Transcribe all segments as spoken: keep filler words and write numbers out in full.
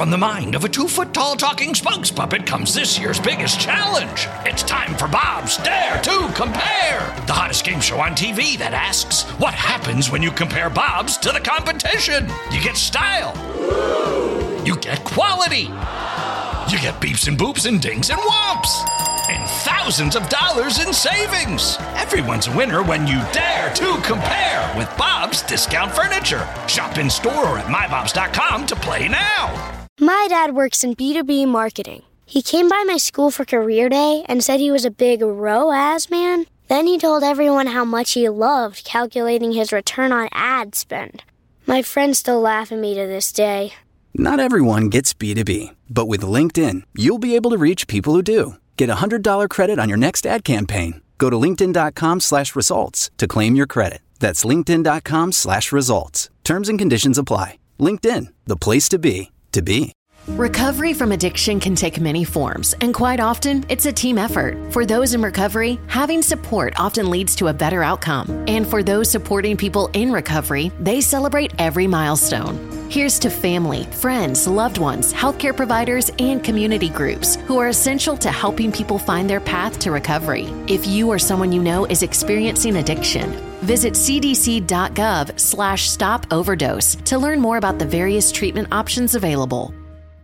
From the mind of a two-foot-tall talking spokes puppet comes this year's biggest challenge. It's time for Bob's Dare to Compare, the hottest game show on T V that asks, what happens when you compare Bob's to the competition? You get style. You get quality. You get beeps and boops and dings and whomps. And thousands of dollars in savings. Everyone's a winner when you dare to compare with Bob's Discount Furniture. Shop in store or at my bobs dot com to play now. My dad works in B two B marketing. He came by my school for career day and said he was a big R O A S man. Then he told everyone how much he loved calculating his return on ad spend. My friends still laugh at me to this day. Not everyone gets B two B, but with LinkedIn, you'll be able to reach people who do. Get a one hundred dollars credit on your next ad campaign. Go to linkedin.com slash results to claim your credit. That's linkedin.com slash results. Terms and conditions apply. LinkedIn, the place to be, to be. Recovery from addiction can take many forms, and quite often, it's a team effort. For those in recovery, having support often leads to a better outcome. And for those supporting people in recovery, they celebrate every milestone. Here's to family, friends, loved ones, healthcare providers, and community groups who are essential to helping people find their path to recovery. If you or someone you know is experiencing addiction, visit cdc.gov slash stop overdose to learn more about the various treatment options available.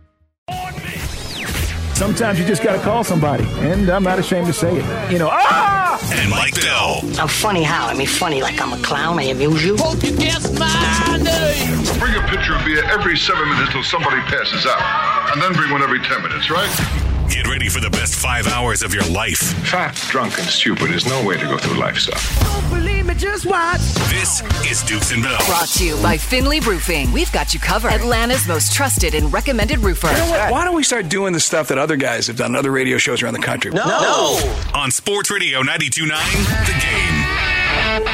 Sometimes you just got to call somebody, and I'm not ashamed to say it. You know, ah! And Mike Dell. I'm funny how? I mean, funny like I'm a clown, I amuse you. Hope you guess my name. Bring a pitcher of beer every seven minutes till somebody passes out, and then bring one every ten minutes, right? Get ready for the best five hours of your life. Fat, drunk, and stupid is no way to go through life, son. Don't believe me, just watch. This is Dukes and Bell. Brought to you by Finley Roofing. We've got you covered. Atlanta's most trusted and recommended roofer. You know what? Why don't we start doing the stuff that other guys have done, other radio shows around the country? No. no. On Sports Radio ninety-two point nine, The Game.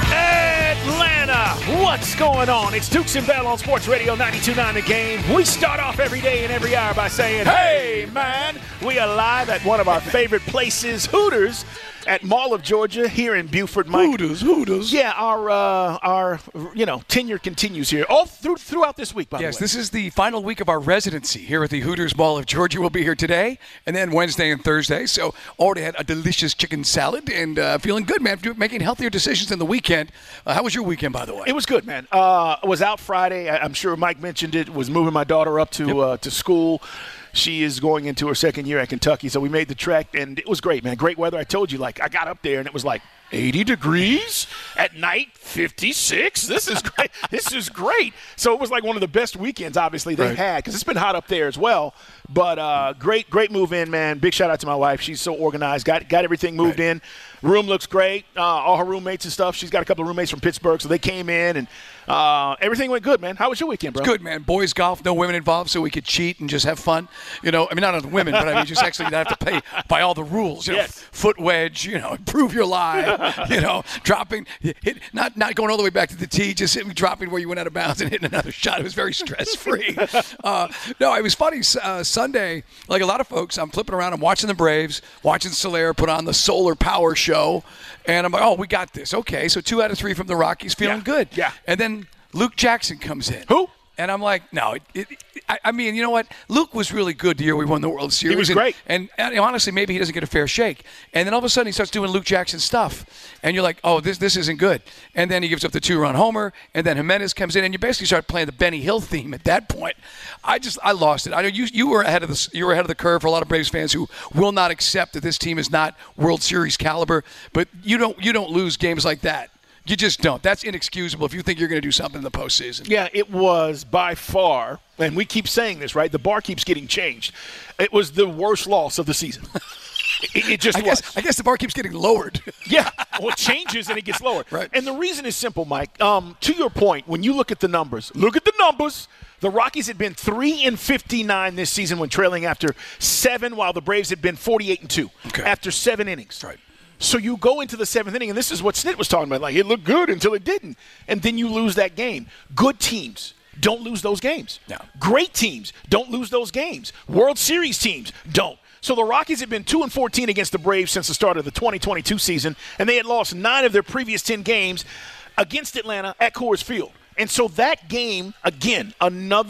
Atlanta, what's going on? It's Dukes and Bell on Sports Radio ninety-two point nine The Game. We start off every day and every hour by saying, hey, man, we are live at one of our favorite places, Hooters, at Mall of Georgia here in Beaufort, Mike. Hooters, Hooters. Yeah, our, uh, our you know, tenure continues here all through, throughout this week, by yes, the way. Yes, this is the final week of our residency here at the Hooters Mall of Georgia. We'll be here today and then Wednesday and Thursday. So already had a delicious chicken salad and uh, feeling good, man, making healthier decisions in the weekend. Uh, how was your weekend, by the way? It was good, man. Uh, I was out Friday. I, I'm sure Mike mentioned it. Was moving my daughter up to yep. uh, to school. She is going into her second year at Kentucky, so we made the trek, and it was great, man. Great weather. I told you, like, I got up there, and it was like eighty degrees at night, fifty-six. This is great. This is great. So it was like one of the best weekends, obviously, they've right. had, because it's been hot up there as well. But uh, great, great move in, man. Big shout out to my wife. She's so organized. Got got everything moved right. in. Room looks great. Uh, all her roommates and stuff. She's got a couple of roommates from Pittsburgh, so they came in, and uh, everything went good, man. How was your weekend, bro? It's good, man. Boys golf, no women involved, so we could cheat and just have fun. You know, I mean, not on the women, but I mean, just actually not have to play by all the rules. You know, yes. Foot wedge, you know, improve your lie, you know, dropping, hit, not not going all the way back to the tee, just hitting, dropping where you went out of bounds and hitting another shot. It was very stress-free. uh, no, it was funny. Uh, Sunday, like a lot of folks, I'm flipping around. I'm watching the Braves, watching Soler put on the Solar Power Show. And I'm like, oh, we got this. Okay, so two out of three from the Rockies, feeling yeah. good. Yeah. And then Luke Jackson comes in. Who? And I'm like, no. It, it, I, I mean, you know what? Luke was really good the year we won the World Series. He was and, great. And, and honestly, maybe he doesn't get a fair shake. And then all of a sudden he starts doing Luke Jackson stuff. And you're like, oh, this this isn't good. And then he gives up the two-run homer. And then Jimenez comes in. And you basically start playing the Benny Hill theme at that point. I just, I lost it. I know you you were ahead of the you were ahead of the curve for a lot of Braves fans who will not accept that this team is not World Series caliber. But you don't you don't lose games like that. You just don't. That's inexcusable if you think you're going to do something in the postseason. Yeah, it was by far, and we keep saying this, right? The bar keeps getting changed. It was the worst loss of the season. it, it just I was. Guess, I guess the bar keeps getting lowered. Yeah, well, it changes and it gets lowered. Right. And the reason is simple, Mike. Um, to your point, when you look at the numbers, look at the numbers. The Rockies had been three and fifty-nine this season when trailing after seven, while the Braves had been forty-eight and two okay. after seven innings. Right. So you go into the seventh inning, and this is what Snit was talking about. Like, it looked good until it didn't. And then you lose that game. Good teams don't lose those games. No. Great teams don't lose those games. World Series teams don't. So the Rockies have been two and fourteen against the Braves since the start of the twenty twenty-two season, and they had lost nine of their previous ten games against Atlanta at Coors Field. And so that game, again, another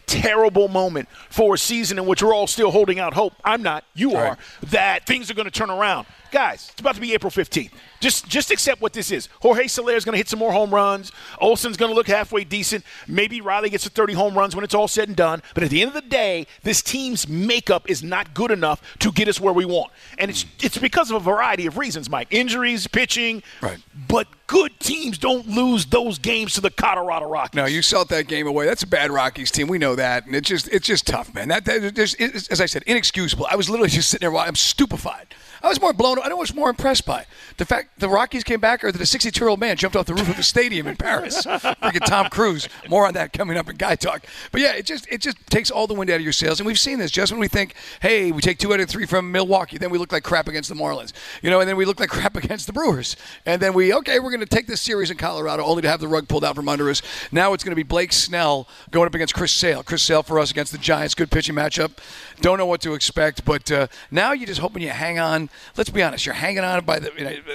terrible moment for a season in which we're all still holding out hope. I'm not. You Right. are. That things are going to turn around. Guys, it's about to be April fifteenth. Just just accept what this is. Jorge Soler is going to hit some more home runs. Olsen's going to look halfway decent. Maybe Riley gets to thirty home runs when it's all said and done. But at the end of the day, this team's makeup is not good enough to get us where we want. And it's it's because of a variety of reasons, Mike. Injuries, pitching. Right. But good teams don't lose those games to the Colorado Rockies. No, you salt that game away. That's a bad Rockies team. We know that, and it's just it's just tough, man. That, that there's, it's, as I said, inexcusable. I was literally just sitting there. I'm stupefied. I was more blown. I was more impressed by the fact the Rockies came back, or that a sixty-two-year-old man jumped off the roof of a stadium in Paris. Freaking Tom Cruise. More on that coming up in Guy Talk. But yeah, it just it just takes all the wind out of your sails, and we've seen this. Just when we think, hey, we take two out of three from Milwaukee, then we look like crap against the Marlins, you know, and then we look like crap against the Brewers, and then we okay, we're going to take this series in Colorado, only to have the rug pulled out from under us. Now it's going to be Blake Snell going up against Chris Sale. Chris Sale for us against the Giants. Good pitching matchup. Don't know what to expect, but uh, now you're just hoping you hang on. Let's be honest, you're hanging on by the you know,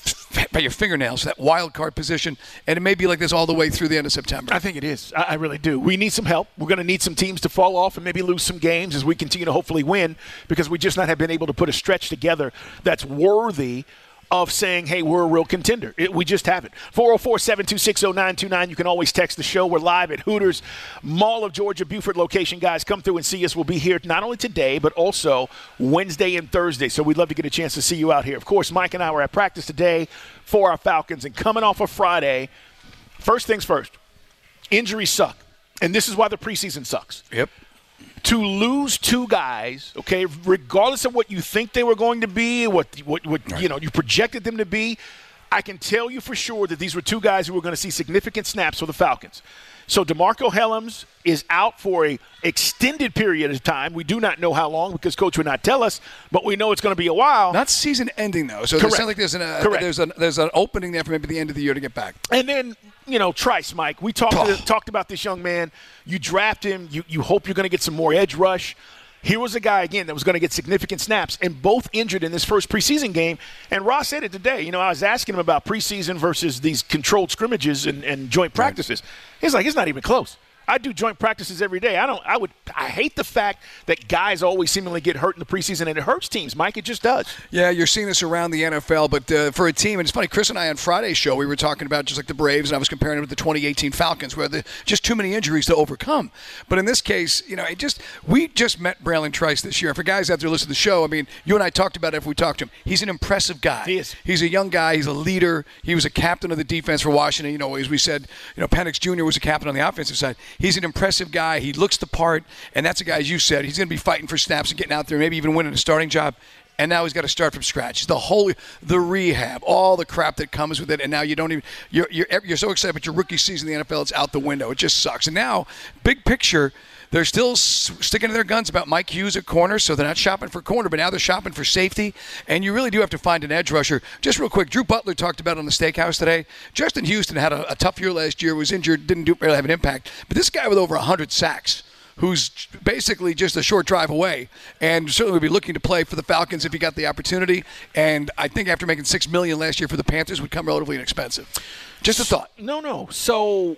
by your fingernails, that wild card position, and it may be like this all the way through the end of September. I think it is. I really do. We need some help. We're going to need some teams to fall off and maybe lose some games as we continue to hopefully win, because we just not have been able to put a stretch together that's worthy of saying, hey, we're a real contender. It, we just haven't. four oh four, seven two six, oh nine two nine. You can always text the show. We're live at Hooters Mall of Georgia, Buford location. Guys, come through and see us. We'll be here not only today, but also Wednesday and Thursday. So we'd love to get a chance to see you out here. Of course, Mike and I were at practice today for our Falcons. And coming off of Friday, first things first, injuries suck. And this is why the preseason sucks. Yep. To lose two guys, okay, regardless of what you think they were going to be, what what, what right. you know you projected them to be, I can tell you for sure that these were two guys who were going to see significant snaps for the Falcons. So DeMarco Hellams is out for a extended period of time. We do not know how long because Coach would not tell us, but we know it's going to be a while. Not season ending, though. So Correct. it sounds like there's an, uh, Correct. there's, an, there's an opening there for maybe the end of the year to get back. And then, you know, Trice, Mike, we talked, oh. to, talked about this young man. You draft him. You, you hope you're going to get some more edge rush. Here was a guy, again, that was going to get significant snaps, and both injured in this first preseason game. And Ross said it today. You know, I was asking him about preseason versus these controlled scrimmages and, and joint practices. Right. He's like, it's not even close. I do joint practices every day. I don't. I would. I hate the fact that guys always seemingly get hurt in the preseason, and it hurts teams. Mike, it just does. Yeah, you're seeing this around the N F L, but uh, for a team, and it's funny. Chris and I on Friday's show, we were talking about just like the Braves, and I was comparing it with the twenty eighteen Falcons, where the just too many injuries to overcome. But in this case, you know, it just we just met Braylon Trice this year. For guys out there listening to the show, I mean, you and I talked about it. If we talked to him, he's an impressive guy. He is. He's a young guy. He's a leader. He was a captain of the defense for Washington. You know, as we said, you know, Penix Junior was a captain on the offensive side. He's an impressive guy. He looks the part, and that's a guy, as you said, he's going to be fighting for snaps and getting out there, maybe even winning a starting job. And now he's got to start from scratch. The whole, the rehab, all the crap that comes with it, and now you don't even. You're you're you're so excited, but your rookie season in the N F L, it's out the window. It just sucks. And now, big picture, they're still sticking to their guns about Mike Hughes at corner, so they're not shopping for corner, but now they're shopping for safety. And you really do have to find an edge rusher. Just real quick, Drew Butler talked about it on the Steakhouse today. Justin Houston had a, a tough year last year, was injured, didn't do, really have an impact. But this guy with over one hundred sacks, who's basically just a short drive away, and certainly would be looking to play for the Falcons if he got the opportunity. And I think after making six million dollars last year for the Panthers, would come relatively inexpensive. Just a thought. No, no. So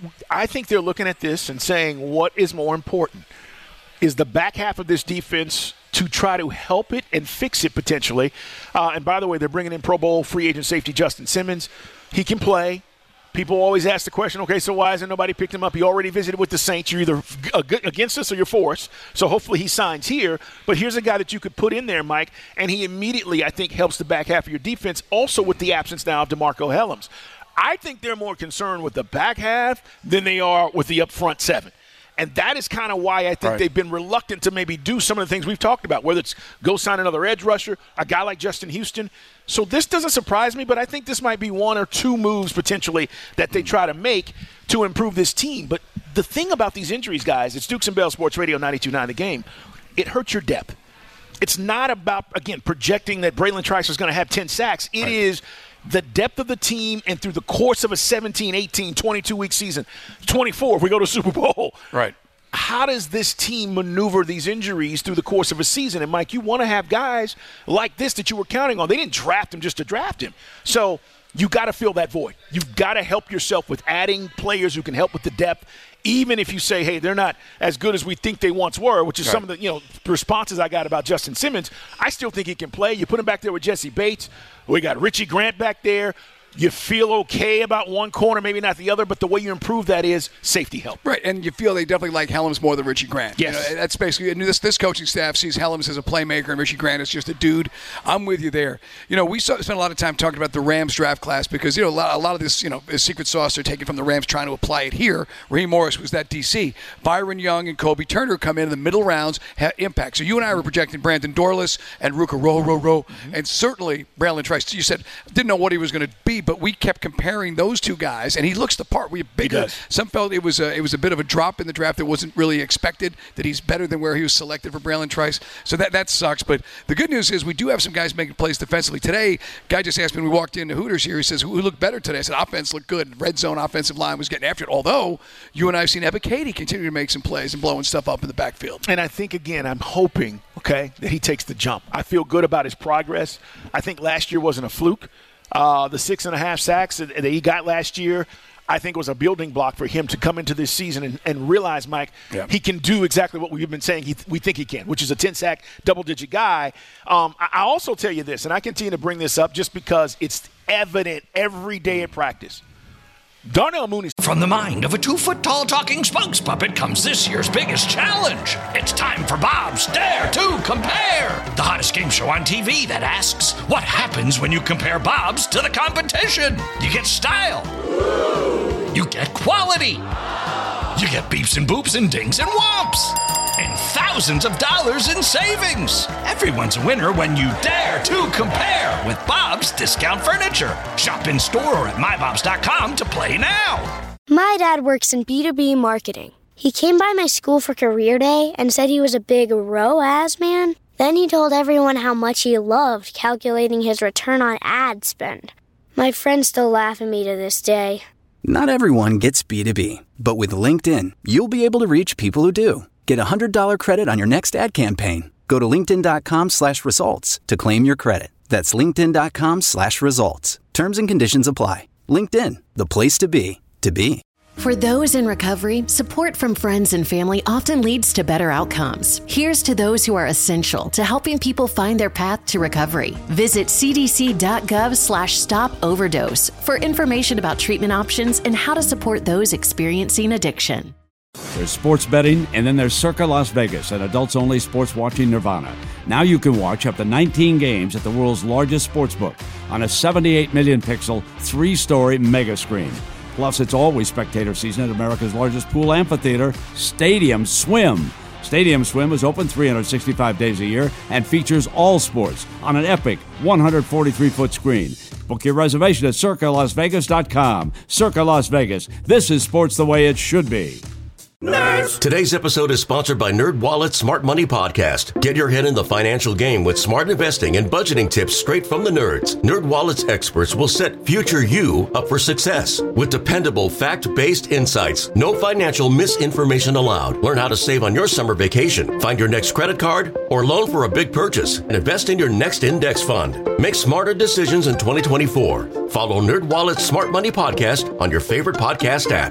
I think they're looking at this and saying, what is more important? Is the back half of this defense to try to help it and fix it potentially? Uh, and by the way, they're bringing in Pro Bowl free agent safety Justin Simmons. He can play. People always ask the question, okay, so why hasn't nobody picked him up? He already visited with the Saints. You're either against us or you're for us. So hopefully he signs here. But here's a guy that you could put in there, Mike, and he immediately, I think, helps the back half of your defense, also with the absence now of DeMarco Hellams. I think they're more concerned with the back half than they are with the up front seven. And that is kind of why I think right. they've been reluctant to maybe do some of the things we've talked about, whether it's go sign another edge rusher, a guy like Justin Houston. So this doesn't surprise me, but I think this might be one or two moves potentially that they try to make to improve this team. But the thing about these injuries, guys, it's Dukes and Bell Sports Radio ninety-two point nine The Game. It hurts your depth. It's not about, again, projecting that Braylon Trice is going to have ten sacks. It right. is the depth of the team, and through the course of a seventeen, eighteen, twenty-two-week season, twenty-four if we go to Super Bowl. Right. How does this team maneuver these injuries through the course of a season? And, Mike, you want to have guys like this that you were counting on. They didn't draft him just to draft him. So you got to fill that void. You've got to help yourself with adding players who can help with the depth, even if you say, hey, they're not as good as we think they once were, which is right. some of the you know responses I got about Justin Simmons. I still think he can play. You put him back there with Jesse Bates. We got Richie Grant back there. You feel okay about one corner, maybe not the other, but the way you improve that is safety help. Right, and you feel they definitely like Helms more than Richie Grant. Yes. You know, that's basically – this this coaching staff sees Helms as a playmaker and Richie Grant as just a dude. I'm with you there. You know, we spent a lot of time talking about the Rams draft class because, you know, a lot, a lot of this, you know, is secret sauce they're taking from the Rams trying to apply it here. Raheem Morris was that D C. Byron Young and Kobe Turner come in in the middle rounds, have impact. So you and I were projecting Brandon Dorless and Ruka Row, Row, Row, mm-hmm. and certainly Braylon Trice. You said didn't know what he was going to be, but we kept comparing those two guys, and he looks the part. We bigger. Some felt it was a, it was a bit of a drop in the draft that wasn't really expected. That he's better than where he was selected for Braylon Trice. So that that sucks. But the good news is we do have some guys making plays defensively today. Guy just asked me when we walked into Hooters here. He says, "Who looked better today?" I said, "Offense looked good. Red zone offensive line was getting after it." Although you and I have seen Ebiketie continue to make some plays and blowing stuff up in the backfield. And I think again, I'm hoping okay that he takes the jump. I feel good about his progress. I think last year wasn't a fluke. Uh, the six and a half sacks that he got last year, I think was a building block for him to come into this season and, and realize, Mike, yeah. he can do exactly what we've been saying he, we think he can, which is a ten-sack, double-digit guy. Um, I, I also tell you this, and I continue to bring this up just because it's evident every day at practice. Darnell Mooney. From the mind of a two-foot-tall talking spokes puppet comes this year's biggest challenge. It's time for Bob's Dare to Compare, the hottest game show on T V that asks, what happens when you compare Bob's to the competition? You get style. You get quality. You get beeps and boops and dings and whomps. And thousands of dollars in savings. Everyone's a winner when you dare to compare with Bob's Discount Furniture. Shop in store or at my bobs dot com to play now. My dad works in B two B marketing. He came by my school for career day and said he was a big R O A S man. Then he told everyone how much he loved calculating his return on ad spend. My friends still laugh at me to this day. Not everyone gets B two B, but with LinkedIn, you'll be able to reach people who do. Get a one hundred dollars credit on your next ad campaign. Go to linkedin.com slash results to claim your credit. That's linkedin.com slash results. Terms and conditions apply. LinkedIn, the place to be, to be. For those in recovery, support from friends and family often leads to better outcomes. Here's to those who are essential to helping people find their path to recovery. Visit cdc.gov slash stop overdose for information about treatment options and how to support those experiencing addiction. There's sports betting, and then there's Circa Las Vegas, an adults-only sports watching nirvana. Now you can watch up to nineteen games at the world's largest sportsbook on a seventy-eight million pixel, three-story mega screen. Plus, it's always spectator season at America's largest pool amphitheater, Stadium Swim. Stadium Swim is open three hundred sixty-five days a year and features all sports on an epic one hundred forty-three foot screen. Book your reservation at circa las vegas dot com. Circa Las Vegas. This is sports the way it should be. Nerds! Today's episode is sponsored by NerdWallet's Smart Money Podcast. Get your head in the financial game with smart investing and budgeting tips straight from the nerds. NerdWallet's experts will set future you up for success with dependable, fact-based insights. No financial misinformation allowed. Learn how to save on your summer vacation, find your next credit card, or loan for a big purchase, and invest in your next index fund. Make smarter decisions in twenty twenty-four. Follow NerdWallet's Smart Money Podcast on your favorite podcast app.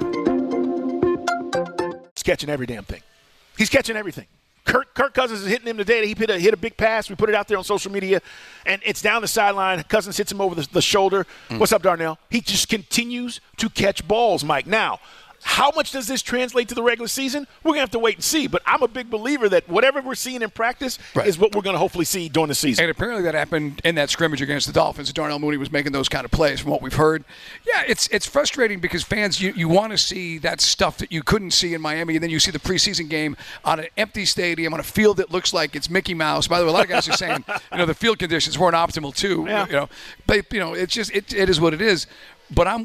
Catching every damn thing. He's catching everything. Kirk, Kirk Cousins is hitting him today. He hit a, hit a big pass. We put it out there on social media, and it's down the sideline. Cousins hits him over the, the shoulder. Mm. What's up, Darnell? He just continues to catch balls, Mike. Now, how much does this translate to the regular season? We're going to have to wait and see. But I'm a big believer that whatever we're seeing in practice right. is what we're going to hopefully see during the season. And apparently that happened in that scrimmage against the Dolphins. Darnell Mooney was making those kind of plays from what we've heard. Yeah, it's it's frustrating because fans, you, you want to see that stuff that you couldn't see in Miami, and then you see the preseason game on an empty stadium on a field that looks like it's Mickey Mouse. By the way, a lot of guys are saying, you know, the field conditions weren't optimal too. Yeah. You know, but, you know, it's just, it, it is what it is. But I'm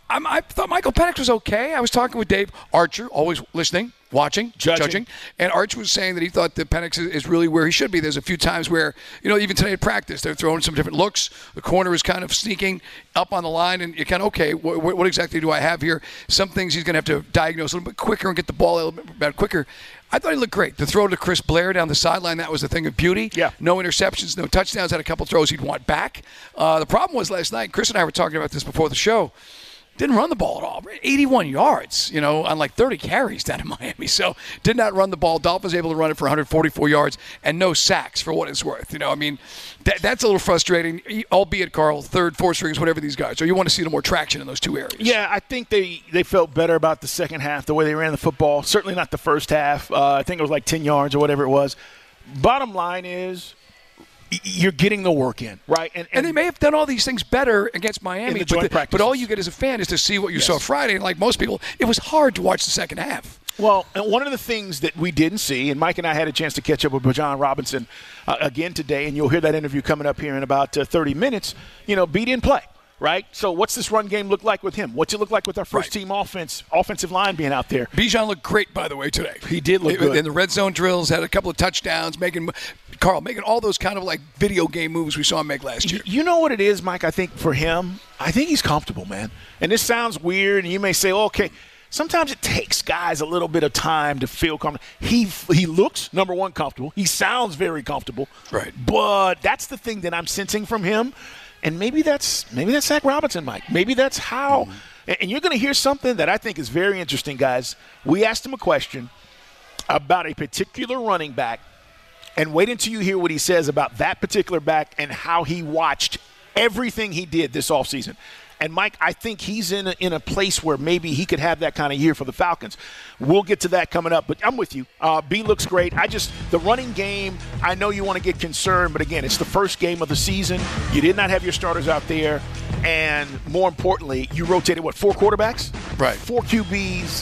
I'm, I thought Michael Penix was okay. I was talking with Dave Archer, always listening, watching, judging. judging. And Arch was saying that he thought that Penix is, is really where he should be. There's a few times where, you know, even today at practice, they're throwing some different looks. The corner is kind of sneaking up on the line, and you're kind of, okay, wh- what exactly do I have here? Some things he's going to have to diagnose a little bit quicker and get the ball a little bit quicker. I thought he looked great. The throw to Chris Blair down the sideline, that was a thing of beauty. Yeah. No interceptions, no touchdowns, had a couple throws he'd want back. Uh, the problem was last night, Chris and I were talking about this before the show, didn't run the ball at all. eighty-one yards, you know, on like thirty carries down in Miami. So did not run the ball. Dolphins able to run it for one hundred forty-four yards and no sacks for what it's worth. You know, I mean, that, that's a little frustrating, albeit, Carl, third, fourth strings, whatever these guys. So you want to see the more traction in those two areas. Yeah, I think they, they felt better about the second half, the way they ran the football. Certainly not the first half. Uh, I think it was like ten yards or whatever it was. Bottom line is, you're getting the work in, right? And, and, and they may have done all these things better against Miami, the but, the, but all you get as a fan is to see what you yes. saw Friday. And like most people, it was hard to watch the second half. Well, and one of the things that we didn't see, and Mike and I had a chance to catch up with Bijan Robinson uh, again today, and you'll hear that interview coming up here in about uh, thirty minutes, you know, B didn't play. Right? So what's this run game look like with him? What's it look like with our first-team right. offense, offensive line being out there? Bijan looked great, by the way, today. He did look it, good. In the red zone drills, had a couple of touchdowns, making Carl, making all those kind of like video game moves we saw him make last year. You know what it is, Mike, I think for him? I think he's comfortable, man. And this sounds weird, and you may say, oh, okay, sometimes it takes guys a little bit of time to feel comfortable. He he looks, number one, comfortable. He sounds very comfortable. Right. But that's the thing that I'm sensing from him. And maybe that's maybe that's Zach Robinson, Mike. Maybe that's how. Mm-hmm. And you're going to hear something that I think is very interesting, guys. We asked him a question about a particular running back, and wait until you hear what he says about that particular back and how he watched everything he did this offseason. And, Mike, I think he's in a, in a place where maybe he could have that kind of year for the Falcons. We'll get to that coming up. But I'm with you. Uh, B looks great. I just – the running game, I know you want to get concerned. But, again, it's the first game of the season. You did not have your starters out there. And, more importantly, you rotated, what, four quarterbacks? Right. Four Q Bs.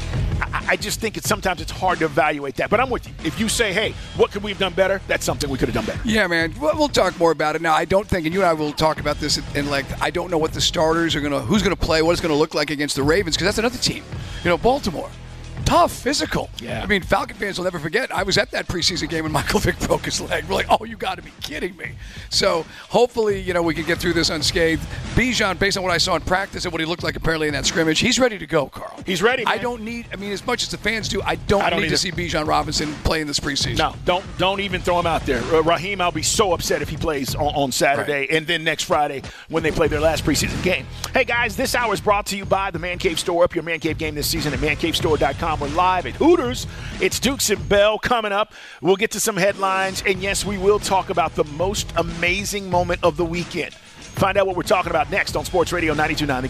I, I just think it's sometimes it's hard to evaluate that. But I'm with you. If you say, hey, what could we have done better? That's something we could have done better. Yeah, man. We'll, we'll talk more about it. Now, I don't think, and you and I will talk about this, and like, I don't know what the starters are going to, who's going to play, what it's going to look like against the Ravens, because that's another team. You know, Baltimore. Tough, physical. Yeah. I mean, Falcon fans will never forget. I was at that preseason game when Michael Vick broke his leg. We're like, oh, you got to be kidding me. So hopefully, you know, we can get through this unscathed. Bijan, based on what I saw in practice and what he looked like apparently in that scrimmage, he's ready to go, Carl. He's ready, man. I don't need, I mean, as much as the fans do, I don't, I don't need to see Bijan Robinson play in this preseason. No, don't don't even throw him out there. Uh, Raheem, I'll be so upset if he plays on, on Saturday right. and then next Friday when they play their last preseason game. Hey, guys, this hour is brought to you by the Man Cave Store. Up your Man Cave game this season at man cave store dot com. We're live at Hooters. It's Dukes and Bell coming up. We'll get to some headlines, and yes, we will talk about the most amazing moment of the weekend. Find out what we're talking about next on Sports Radio ninety-two point nine The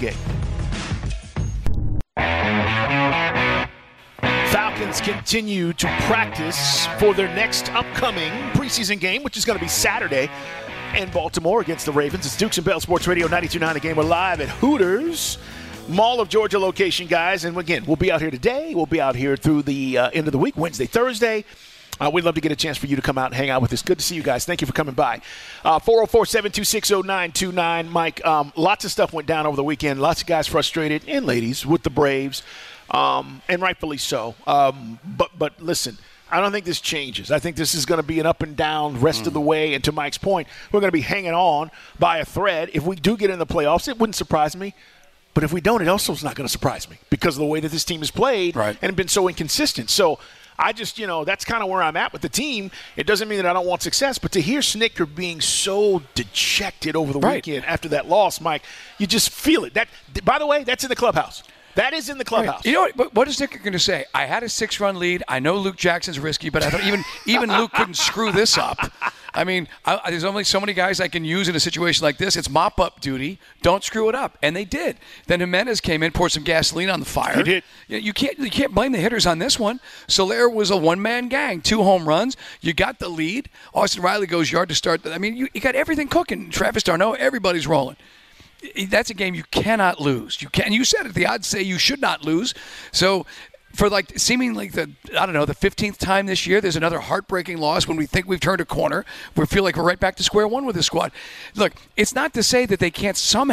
Game. Falcons continue to practice for their next upcoming preseason game, which is going to be Saturday in Baltimore against the Ravens. It's Dukes and Bell, Sports Radio ninety-two point nine The Game. We're live at Hooters Mall of Georgia location, guys. And again, we'll be out here today. We'll be out here through the uh, end of the week, Wednesday, Thursday. Uh, we'd love to get a chance for you to come out and hang out with us. Good to see you guys. Thank you for coming by. Uh, four oh four, seven two six, oh nine two nine. Mike, um, lots of stuff went down over the weekend. Lots of guys frustrated, and ladies, with the Braves, um, and rightfully so. Um, but but listen, I don't think this changes. I think this is going to be an up and down rest mm. of the way. And to Mike's point, we're going to be hanging on by a thread. If we do get in the playoffs, it wouldn't surprise me. But if we don't, it also is not going to surprise me because of the way that this team has played right. and been so inconsistent. So I just, you know, that's kind of where I'm at with the team. It doesn't mean that I don't want success, but to hear Snicker being so dejected over the right. weekend after that loss, Mike, you just feel it. That, by the way, that's in the clubhouse. That is in the clubhouse. Right. You know what? What is Snicker going to say? I had a six-run lead. I know Luke Jackson's risky, but I thought even even Luke couldn't screw this up. I mean, I, there's only so many guys I can use in a situation like this. It's mop-up duty. Don't screw it up, and they did. Then Jimenez came in, poured some gasoline on the fire. He did. You, you can't you can't blame the hitters on this one. Soler was a one-man gang, two home runs. You got the lead. Austin Riley goes yard to start. I mean, you, you got everything cooking. Travis d'Arnaud, everybody's rolling. That's a game you cannot lose. You can. You said it. The odds say you should not lose. So, for like seemingly the I don't know the fifteenth time this year, there's another heartbreaking loss when we think we've turned a corner. We feel like we're right back to square one with this squad. Look, it's not to say that they can't somehow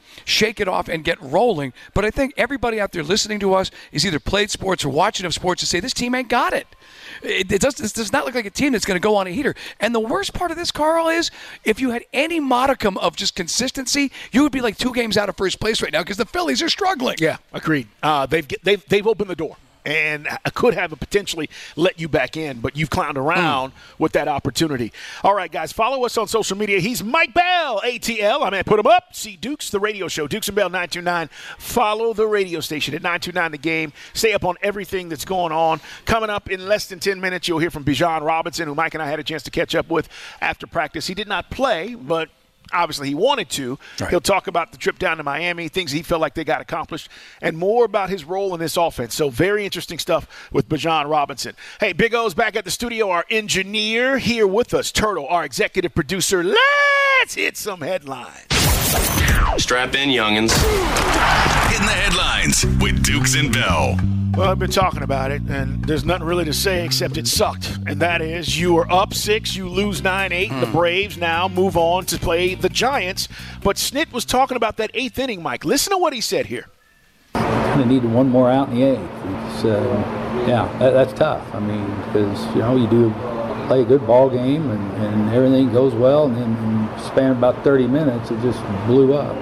shake it off and get rolling. But I think everybody out there listening to us is either played sports or watching of sports to say this team ain't got it. It, it, does, it does not look like a team that's going to go on a heater. And the worst part of this, Carl, is if you had any modicum of just consistency, you would be like two games out of first place right now because the Phillies are struggling. Yeah, agreed. Uh, they've they've they've opened the door. And I could have potentially let you back in, but you've clowned around mm. with that opportunity. All right, guys, follow us on social media. He's Mike Bell, A T L. I'm at Put Him Up. See Dukes, the radio show. Dukes and Bell, nine two nine. Follow the radio station at nine two nine The Game. Stay up on everything that's going on. Coming up in less than ten minutes, you'll hear from Bijan Robinson, who Mike and I had a chance to catch up with after practice. He did not play, but obviously he wanted to. Right. He'll talk about the trip down to Miami, things he felt like they got accomplished, and more about his role in this offense. So very interesting stuff with Bijan Robinson. Hey, Big O's back at the studio. Our engineer here with us, Turtle, our executive producer. Let's hit some headlines. Strap in, youngins. Hitting the headlines with Dukes and Bell. Well, I've been talking about it, and there's nothing really to say except it sucked. And that is you are up six, you lose nine eight. Hmm. The Braves now move on to play the Giants. But Snit was talking about that eighth inning, Mike. Listen to what he said here. Kind of needed one more out in the eighth. It's, uh, yeah, that, that's tough. I mean, because, you know, you do play a good ball game, and, and everything goes well, and then in a span of about thirty minutes, it just blew up.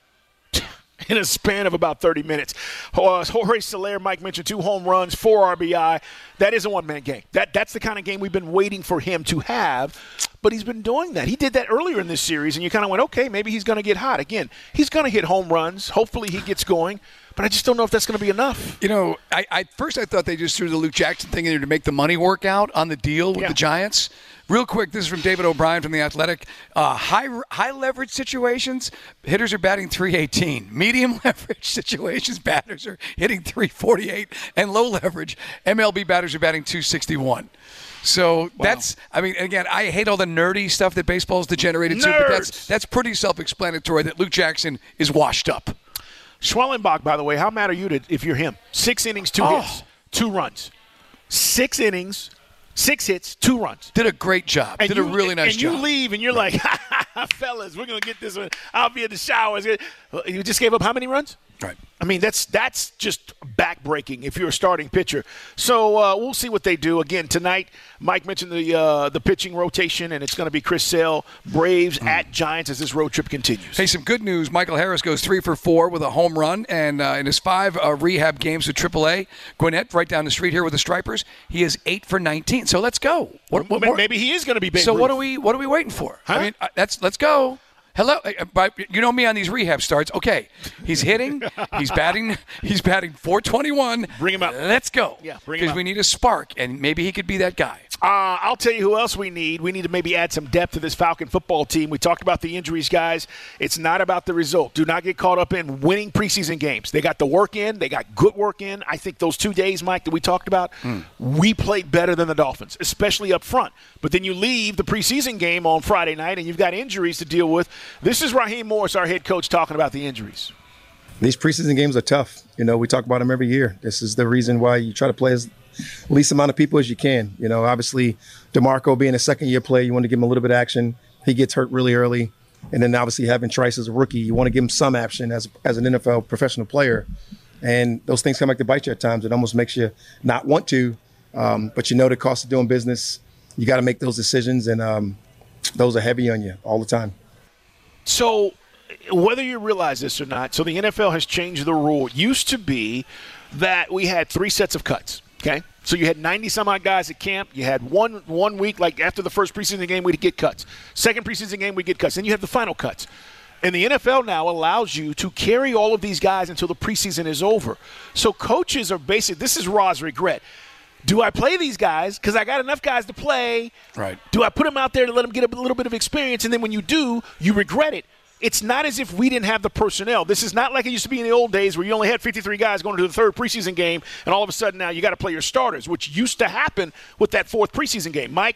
In a span of about thirty minutes. Uh, Jorge Soler, Mike mentioned, two home runs, four R B I. That is a one-man game. That That's the kind of game we've been waiting for him to have, but he's been doing that. He did that earlier in this series, and you kind of went, okay, maybe he's going to get hot. Again, he's going to hit home runs. Hopefully he gets going, but I just don't know if that's going to be enough. You know, I, I first I thought they just threw the Luke Jackson thing in there to make the money work out on the deal with yeah. the Giants. Real quick, this is from David O'Brien from The Athletic. Uh, high high leverage situations, hitters are batting three eighteen. Medium leverage situations, batters are hitting three forty-eight. And low leverage, M L B batters are batting two sixty-one. So wow. that's, I mean, again, I hate all the nerdy stuff that baseball's degenerated Nerds. to, but that's, that's pretty self-explanatory that Luke Jackson is washed up. Schwellenbach, by the way, how mad are you to, if you're him? Six innings, two oh. hits, two runs. Six innings. Six hits, two runs. Did a great job. And Did you, a really nice and job. And you leave, and you're like, fellas, we're going to get this one. I'll be in the shower. You just gave up how many runs? Right. I mean, that's that's just backbreaking if you're a starting pitcher. So uh, we'll see what they do. Again, tonight, Mike mentioned the uh, the pitching rotation, and it's going to be Chris Sale, Braves mm. at Giants as this road trip continues. Hey, some good news. Michael Harris goes three for four with a home run, and uh, in his five uh, rehab games with triple A, Gwinnett, right down the street here with the Stripers, he is eight for nineteen. So let's go. What, what, Maybe he is going to be Babe So Ruth. what are we what are we waiting for? Huh? I mean, uh, that's let's go. Hello, you know me on these rehab starts. Okay, he's hitting, he's batting, he's batting four twenty-one. Bring him up. Let's go. Yeah, bring him Because up. we need a spark, and maybe he could be that guy. Uh, I'll tell you who else we need. We need to maybe add some depth to this Falcon football team. We talked about the injuries, guys. It's not about the result. Do not get caught up in winning preseason games. They got the work in. They got good work in. I think those two days, Mike, that we talked about, mm. we played better than the Dolphins, especially up front. But then you leave the preseason game on Friday night, and you've got injuries to deal with. This is Raheem Morris, our head coach, talking about the injuries. These preseason games are tough. You know, we talk about them every year. This is the reason why you try to play as least amount of people as you can. You know, obviously, DeMarco being a second-year player, you want to give him a little bit of action. He gets hurt really early. And then obviously having Trice as a rookie, you want to give him some action as as an N F L professional player. And those things come back to bite you at times. It almost makes you not want to, um, but you know the cost of doing business. You got to make those decisions, and um, those are heavy on you all the time. So whether you realize this or not, so the N F L has changed the rule. It used to be that we had three sets of cuts, okay? So you had ninety-some-odd guys at camp. You had one one week, like after the first preseason game, we'd get cuts. Second preseason game, we'd get cuts. Then you have the final cuts. And the N F L now allows you to carry all of these guys until the preseason is over. So coaches are basically – this is Ra's regret. Do I play these guys because I got enough guys to play? Right. Do I put them out there to let them get a little bit of experience, and then when you do, you regret it? It's not as if we didn't have the personnel. This is not like it used to be in the old days where you only had fifty-three guys going to the third preseason game, and all of a sudden now you got to play your starters, which used to happen with that fourth preseason game. Mike,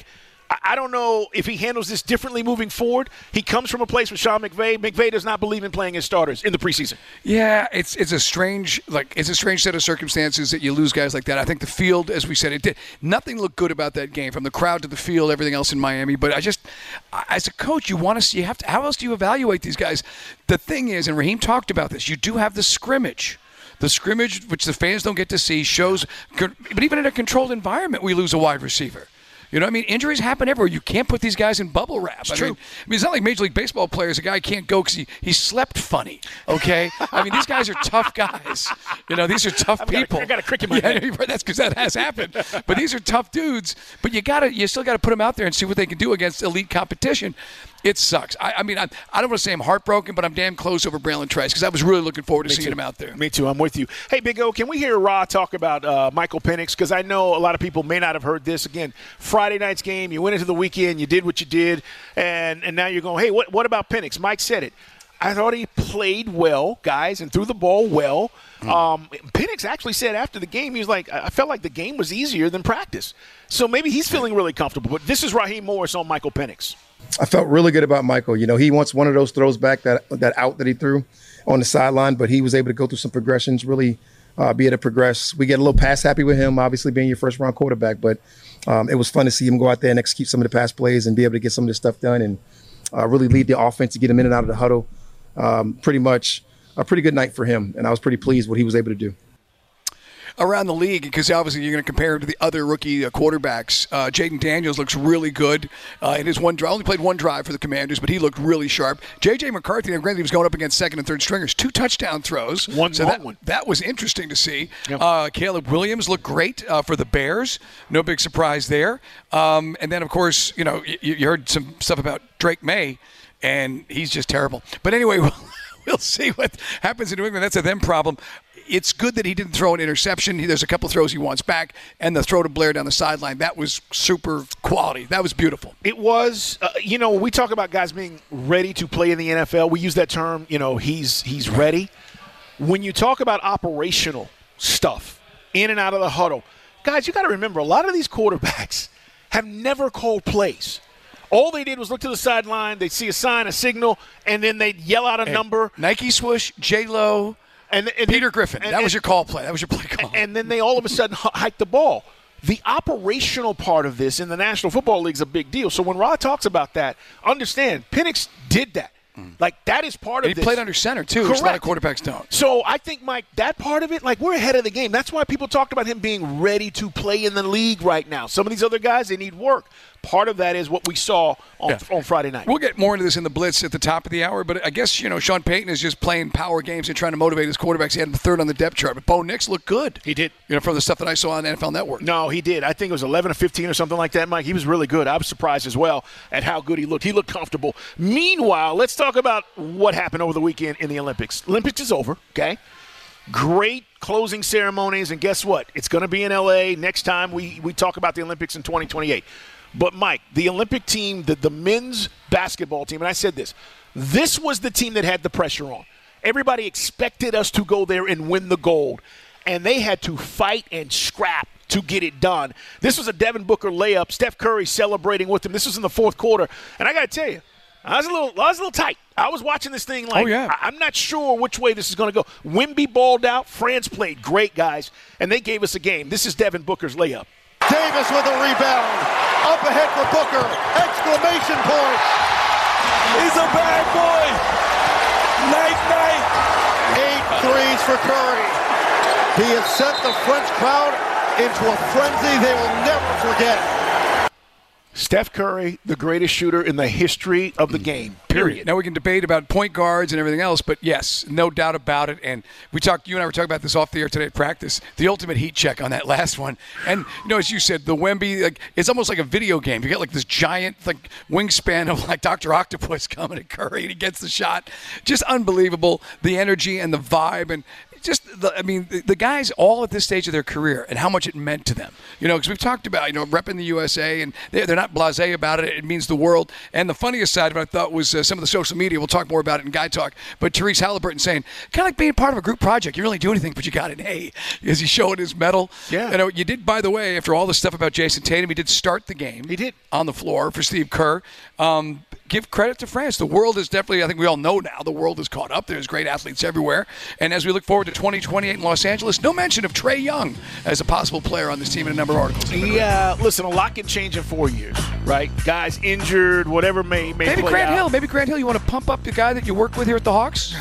I don't know if he handles this differently moving forward. He comes from a place with Sean McVay. McVay does not believe in playing his starters in the preseason. Yeah, it's it's a strange like it's a strange set of circumstances that you lose guys like that. I think the field, as we said, it did nothing looked good about that game, from the crowd to the field, everything else in Miami. But I just, as a coach, you want to see. You have to. How else do you evaluate these guys? The thing is, and Raheem talked about this. You do have the scrimmage. The scrimmage, which the fans don't get to see, shows. But even in a controlled environment, we lose a wide receiver. You know what I mean? Injuries happen everywhere. You can't put these guys in bubble wrap. It's I true. Mean, I mean, it's not like Major League Baseball players. A guy can't go because he, he slept funny, okay? I mean, these guys are tough guys. You know, these are tough I've people. Got a, I got a crick in my yeah, head. That's because that has happened. But these are tough dudes. But you gotta, you still got to put them out there and see what they can do against elite competition. It sucks. I, I mean, I, I don't want to say I'm heartbroken, but I'm damn close over Braylon Trice because I was really looking forward to Me seeing too. him out there. Me too. I'm with you. Hey, Big O, can we hear Ra talk about uh, Michael Penix? Because I know a lot of people may not have heard this. Again, Friday night's game, you went into the weekend, you did what you did, and, and now you're going, hey, what, what about Penix? Mike said it. I thought he played well, guys, and threw the ball well. Mm. Um, Penix actually said after the game, he was like, I felt like the game was easier than practice. So maybe he's feeling really comfortable. But this is Raheem Morris on Michael Penix. I felt really good about Michael. You know, he wants one of those throws back, that that out that he threw on the sideline, but he was able to go through some progressions, really uh, be able to progress. We get a little pass happy with him, obviously being your first round quarterback, but um, it was fun to see him go out there and execute some of the pass plays and be able to get some of this stuff done and uh, really lead the offense to get him in and out of the huddle. Um, pretty much a pretty good night for him, and I was pretty pleased what he was able to do. Around the league, because obviously you're going to compare him to the other rookie uh, quarterbacks. Uh, Jaden Daniels looks really good uh, in his one drive. Only played one drive for the Commanders, but he looked really sharp. J J. McCarthy, now granted he was going up against second and third stringers, two touchdown throws. One so long that, one. That was interesting to see. Yep. Uh, Caleb Williams looked great uh, for the Bears. No big surprise there. Um, and then, of course, you know, you, you heard some stuff about Drake May, and he's just terrible. But anyway, we'll, we'll see what happens in New England. That's a them problem. It's good that he didn't throw an interception. He, there's a couple throws he wants back, and the throw to Blair down the sideline, that was super quality. That was beautiful. It was, uh, you know, when we talk about guys being ready to play in the N F L, we use that term, you know, he's he's ready. When you talk about operational stuff, in and out of the huddle, guys, you got to remember, a lot of these quarterbacks have never called plays. All they did was look to the sideline, they'd see a sign, a signal, and then they'd yell out a hey, number. Nike swoosh, J-Lo, And, and Peter then, Griffin. And, that and, was your call play. That was your play call. And, and then they all of a sudden hike the ball. The operational part of this in the National Football League is a big deal. So when Rod talks about that, understand, Penix did that. Mm. Like, that is part and of he this. He played under center, too, which a lot of quarterbacks don't. So I think, Mike, that part of it, like, we're ahead of the game. That's why people talked about him being ready to play in the league right now. Some of these other guys, they need work. Part of that is what we saw on, yeah. on Friday night. We'll get more into this in the Blitz at the top of the hour, but I guess, you know, Sean Payton is just playing power games and trying to motivate his quarterbacks. He had him third on the depth chart, but Bo Nix looked good. He did. You know, from the stuff that I saw on N F L Network. No, he did. I think it was eleven or fifteen or something like that, Mike. He was really good. I was surprised as well at how good he looked. He looked comfortable. Meanwhile, let's talk about what happened over the weekend in the Olympics. Olympics is over, okay? Great closing ceremonies, and guess what? It's going to be in L A next time we, we talk about the Olympics in twenty twenty-eight. But, Mike, the Olympic team, the, the men's basketball team, and I said this, this was the team that had the pressure on. Everybody expected us to go there and win the gold, and they had to fight and scrap to get it done. This was a Devin Booker layup. Steph Curry celebrating with him. This was in the fourth quarter. And I got to tell you, I was a little I was a little tight. I was watching this thing like, oh, yeah. I, I'm not sure which way this is going to go. Wemby balled out. France played great, guys, and they gave us a game. This is Devin Booker's layup. Davis with a rebound. Up ahead for Booker. Exclamation point. He's a bad boy. Night, night. Eight threes for Curry. He has sent the French crowd into a frenzy they will never forget. Steph Curry, the greatest shooter in the history of the game, period. Now we can debate about point guards and everything else, but yes, no doubt about it. And we talked, you and I were talking about this off the air today at practice, the ultimate heat check on that last one. And, you know, as you said, the Wemby, like, it's almost like a video game. You get like this giant like wingspan of like Doctor Octopus coming at Curry, and he gets the shot. Just unbelievable, the energy and the vibe. And just, the, I mean, the, the guys all at this stage of their career and how much it meant to them. You know, because we've talked about, you know, repping the U S A, and they're, they're not blasé about it. It means the world. And the funniest side of it, I thought, was uh, some of the social media. We'll talk more about it in Guy Talk. But Therese Halliburton saying, kind of like being part of a group project. You don't really do anything, but you got an A. Is he showing his medal? Yeah. You know, you did, by the way, after all the stuff about Jason Tatum, he did start the game. He did. On the floor for Steve Kerr. Um, give credit to France. The world is definitely, I think we all know now, the world is caught up. There's great athletes everywhere. And as we look forward to twenty twenty-eight in Los Angeles, no mention of Trae Young as a possible player on this team in a number of articles. Yeah, listen, a lot can change in four years, right? Guys injured, whatever may, may Maybe play Grant out. Hill. Maybe Grant Hill, you want to pump up the guy that you work with here at the Hawks?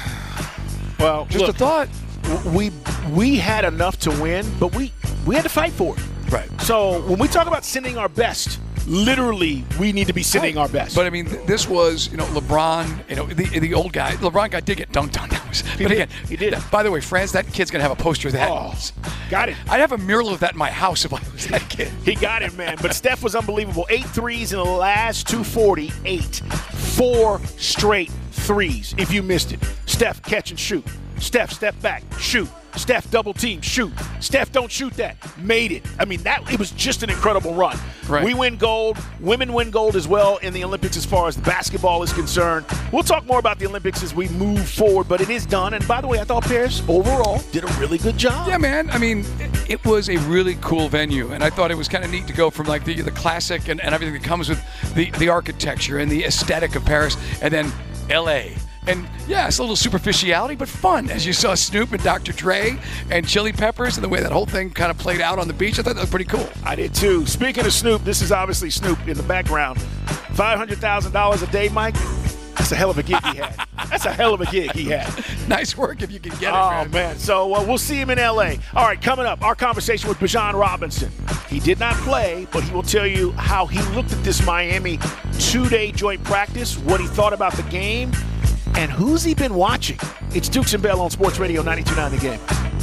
Well, just look, a thought. We we had enough to win, but we, we had to fight for it. Right. So when we talk about sending our best, literally, we need to be sending our best. But I mean, th- this was, you know, LeBron, you know, the the old guy. LeBron guy did get dunked on. That was, He but did. again, He did. By the way, France, that kid's gonna have a poster of that. Oh, got it. I'd have a mural of that in my house if I was that kid. He got it, man. But Steph was unbelievable. Eight threes in the last two forty. Eight. Four straight threes, if you missed it. Steph, catch and shoot. Steph, step back, shoot. Steph, double team, shoot. Steph, don't shoot that. Made it. I mean, that it was just an incredible run. Right. We win gold. Women win gold as well in the Olympics as far as the basketball is concerned. We'll talk more about the Olympics as we move forward, but it is done. And by the way, I thought Paris overall did a really good job. Yeah, man. I mean, it, it was a really cool venue, and I thought it was kind of neat to go from like the the classic and, and everything that comes with the, the architecture and the aesthetic of Paris, and then L A. And, yeah, it's a little superficiality, but fun, as you saw Snoop and Doctor Dre and Chili Peppers and the way that whole thing kind of played out on the beach. I thought that was pretty cool. I did, too. Speaking of Snoop, this is obviously Snoop in the background. five hundred thousand dollars a day, Mike. That's a hell of a gig he had. That's a hell of a gig he had. Nice work if you can get it, oh, man. Oh, man. So uh, we'll see him in L A. All right, coming up, our conversation with Bijan Robinson. He did not play, but he will tell you how he looked at this Miami two-day joint practice, what he thought about the game, and who's he been watching? It's Dukes and Bell on Sports Radio ninety-two point nine The Game.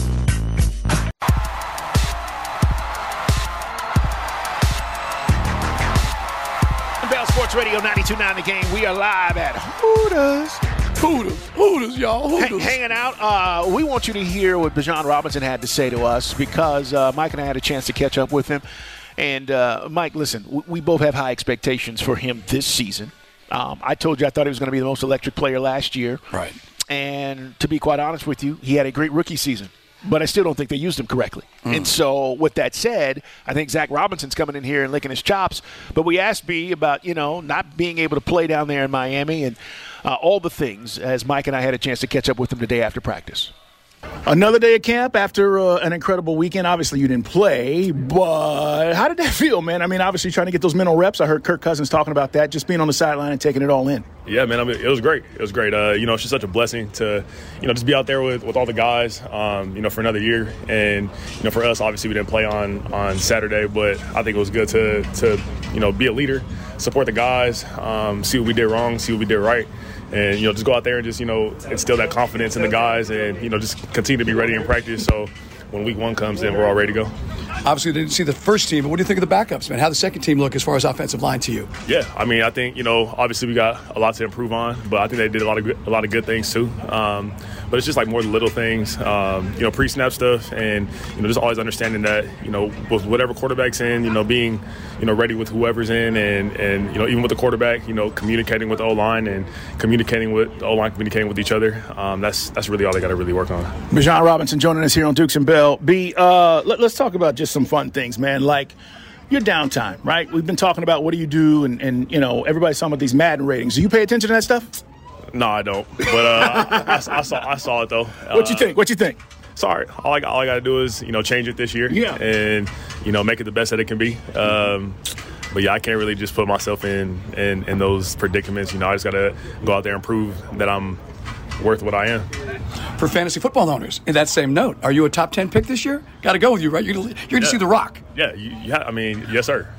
Bell Sports Radio ninety-two point nine The Game. We are live at Hooters. Hooters. Hooters, y'all. Hooters. H- hanging out. Uh, we want you to hear what Bijan Robinson had to say to us because uh, Mike and I had a chance to catch up with him. And, uh, Mike, listen, we, we both have high expectations for him this season. Um, I told you I thought he was going to be the most electric player last year. Right. And to be quite honest with you, he had a great rookie season. But I still don't think they used him correctly. Mm. And so with that said, I think Zach Robinson's coming in here and licking his chops. But we asked B about, you know, not being able to play down there in Miami and uh, all the things as Mike and I had a chance to catch up with him the day after practice. Another day of camp after uh, an incredible weekend. Obviously, you didn't play, but how did that feel, man? I mean, obviously trying to get those mental reps. I heard Kirk Cousins talking about that, just being on the sideline and taking it all in. Yeah, man, I mean, it was great. It was great. Uh, you know, it's just such a blessing to, you know, just be out there with, with all the guys, um, you know, for another year. And, you know, for us, obviously, we didn't play on, on Saturday, but I think it was good to, to, you know, be a leader, support the guys, um, see what we did wrong, see what we did right. And, you know, just go out there and just, you know, instill that confidence in the guys and, you know, just continue to be ready in practice. So when week one comes in, we're all ready to go. Obviously, they didn't see the first team, but what do you think of the backups, man? How the second team look as far as offensive line to you? Yeah, I mean, I think, you know, obviously we got a lot to improve on, but I think they did a lot of good, a lot of good things too. Um, but it's just like more the little things, um, you know, pre-snap stuff, and you know, just always understanding that, you know, with whatever quarterback's in, you know, being, you know, ready with whoever's in, and and you know, even with the quarterback, you know, communicating with the O-line and communicating with the O-line, communicating with each other. Um, that's that's really all they got to really work on. Bijan Robinson joining us here on Dukes and Bell. B, uh, let, let's talk about just some fun things, man. Like your downtime, right? We've been talking about what do you do, and, and you know, everybody's talking about these Madden ratings. Do you pay attention to that stuff? No, I don't. But uh, I, I, I saw I saw it though. What you think? What you think? Sorry, all I all I got to do is you know change it this year. Yeah. And you know make it the best that it can be. Um, but yeah, I can't really just put myself in in, in those predicaments. You know, I just got to go out there and prove that I'm worth what I am. For fantasy football owners, in that same note, are you a top ten pick this year? Got to go with you, right? You're, you're going to yeah. see The Rock. Yeah, you, yeah. I mean, yes, sir.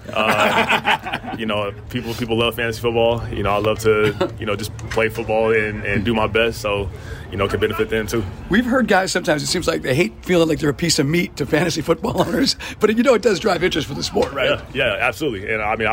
Uh, you know, people people love fantasy football. You know, I love to you know just play football and, and do my best. So, you know, it can benefit them too. We've heard guys sometimes it seems like they hate feeling like they're a piece of meat to fantasy football owners, but you know it does drive interest for the sport, right? Yeah, yeah, absolutely. And I mean, I don't.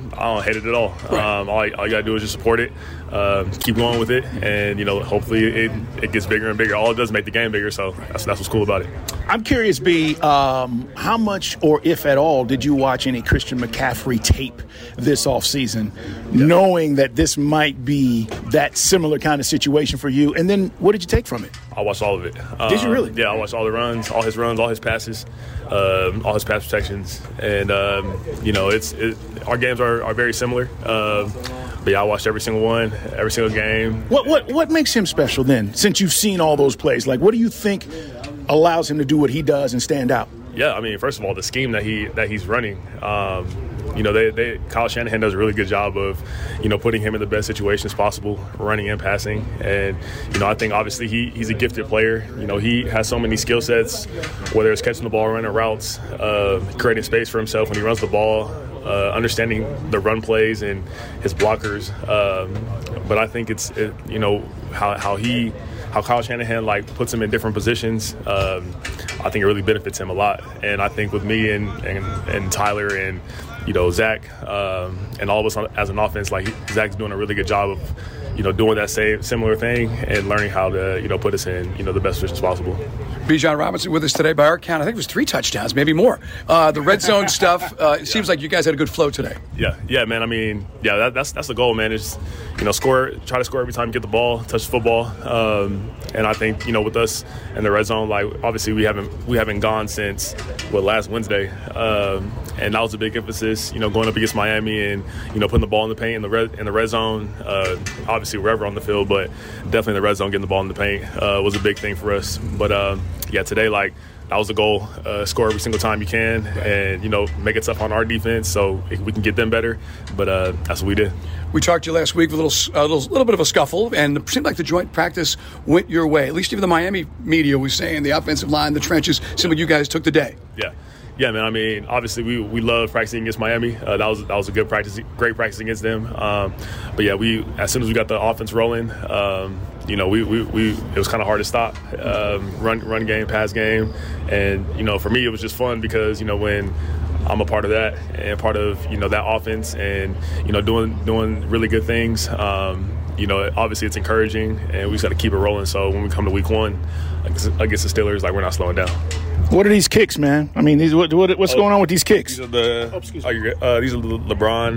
I don't hate it at all. Right. Um, all, I, all you got to do is just support it, uh, keep going with it, and, you know, hopefully it, it gets bigger and bigger. All it does is make the game bigger, so that's, that's what's cool about it. I'm curious, B, um, how much or if at all did you watch any Christian McCaffrey tape this offseason, yeah. knowing that this might be that similar kind of situation for you? And then what did you take from it? I watched all of it. Did um, you really? Yeah, I watched all the runs, all his runs, all his passes, um, all his pass protections. And, um, you know, it's it, our games are, are very similar. Um, but, yeah, I watched every single one, every single game. What, what, what makes him special then, since you've seen all those plays? Like, what do you think allows him to do what he does and stand out? Yeah, I mean, first of all, the scheme that he that he's running, um, you know, they, they Kyle Shanahan does a really good job of, you know, putting him in the best situations possible, running and passing. And, you know, I think obviously he, he's a gifted player. You know, he has so many skill sets, whether it's catching the ball, running routes, uh, creating space for himself when he runs the ball, uh, understanding the run plays and his blockers. Um, but I think it's, it, you know, how, how he – how Kyle Shanahan like puts him in different positions, um, I think it really benefits him a lot. And I think with me and and, and Tyler and you know Zach um, and all of us as an offense, like Zach's doing a really good job of you know doing that same similar thing and learning how to you know put us in you know the best positions possible. Bijan Robinson with us today. By our count, I think it was three touchdowns, maybe more. Uh, the red zone stuff. Uh, it yeah. seems like you guys had a good flow today. Yeah, yeah, man. I mean, yeah, that, that's that's the goal, man. Is you know score, try to score every time you get the ball, touch the football. Um, and I think you know with us in the red zone, like obviously we haven't we haven't gone since what last Wednesday, um, and that was a big emphasis. You know, going up against Miami and you know putting the ball in the paint in the red in the red zone. Uh, obviously wherever on the field, but definitely in the red zone, getting the ball in the paint uh, was a big thing for us. But uh, yeah, today like. That was the goal, uh, score every single time you can and, you know, make it tough on our defense so we can get them better. But uh, that's what we did. We talked to you last week with a little, a little, little bit of a scuffle, and it seemed like the joint practice went your way. At least even the Miami media was saying the offensive line, the trenches, seemed like you guys took the day. Yeah. Yeah, man. I mean, obviously, we, we love practicing against Miami. Uh, that was that was a good practice, great practice against them. Um, but yeah, we as soon as we got the offense rolling, um, you know, we, we, we it was kind of hard to stop. Um, run run game, pass game, and you know, for me, it was just fun because you know when I'm a part of that and part of you know that offense and you know doing doing really good things. Um, you know, obviously it's encouraging, and we just got to keep it rolling. So when we come to week one against, against the Steelers, like we're not slowing down. What are these kicks, man? I mean, these what, what what's oh, going on with these kicks? These are the oh, excuse me. Are uh, these are the LeBron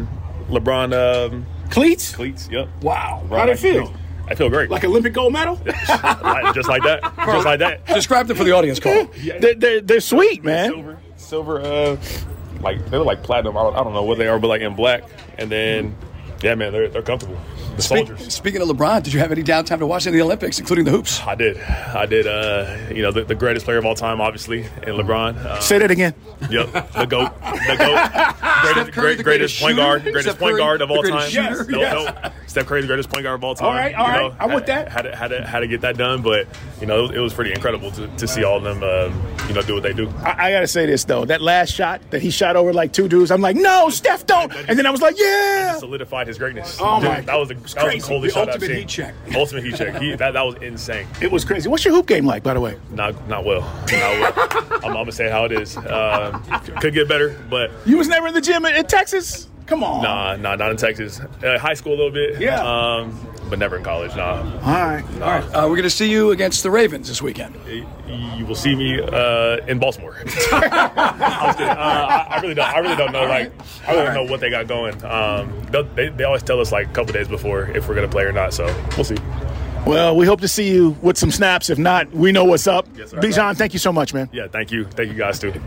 LeBron um, cleats. Cleats, yep. Wow. LeBron, How do they feel? I feel great. Like Olympic gold medal? Just like that. Just like that. Describe them for the audience, Carl. Yeah. They're, they're, they're sweet, man. Silver, silver. Uh, like they look like platinum. I don't, I don't know what they are, but like in black. And then, yeah, man, they're they're comfortable. The soldiers. Speak, speaking of LeBron, did you have any downtime to watch any of the Olympics, including the hoops? I did. I did. Uh, you know, the, the greatest player of all time, obviously, in LeBron. Um, Say that again. Yep, the GOAT. The GOAT. Greatest, Curry, great, greatest point guard. Greatest Steph point Curry, guard of all time. Yes, no, yes. no. Steph Curry, the greatest point guard of all time. All right, all you right. know, I'm with that. Had to, had, to, had to get that done, but, you know, it was, it was pretty incredible to, to see all of them, um, you know, do what they do. I, I got to say this, though. That last shot that he shot over like two dudes, I'm like, no, Steph, don't. And then I was like, yeah. He solidified his greatness. Oh, my. That was the, that was the coldest shot I've seen. Heat check. Ultimate heat check. He, that, that was insane. It was crazy. What's your hoop game like, by the way? Not not well. Not well. I'm, I'm going to say how it is. Uh, could get better, but. You was never in the gym in, in Texas? Come on. Nah, nah, not in Texas. Uh, high school a little bit. Yeah. Um, but never in college, nah. All right. Nah. All right. Uh, we're going to see you against the Ravens this weekend. You will see me uh, in Baltimore. I, was kidding. Uh, I, I really don't. I really don't know. Like, I really don't know what they got going. Um, they they always tell us like a couple days before if we're going to play or not. So we'll see. Well, we hope to see you with some snaps. If not, we know what's up. Yes, sir. Bijan, thank you so much, man. Yeah, thank you. Thank you guys too.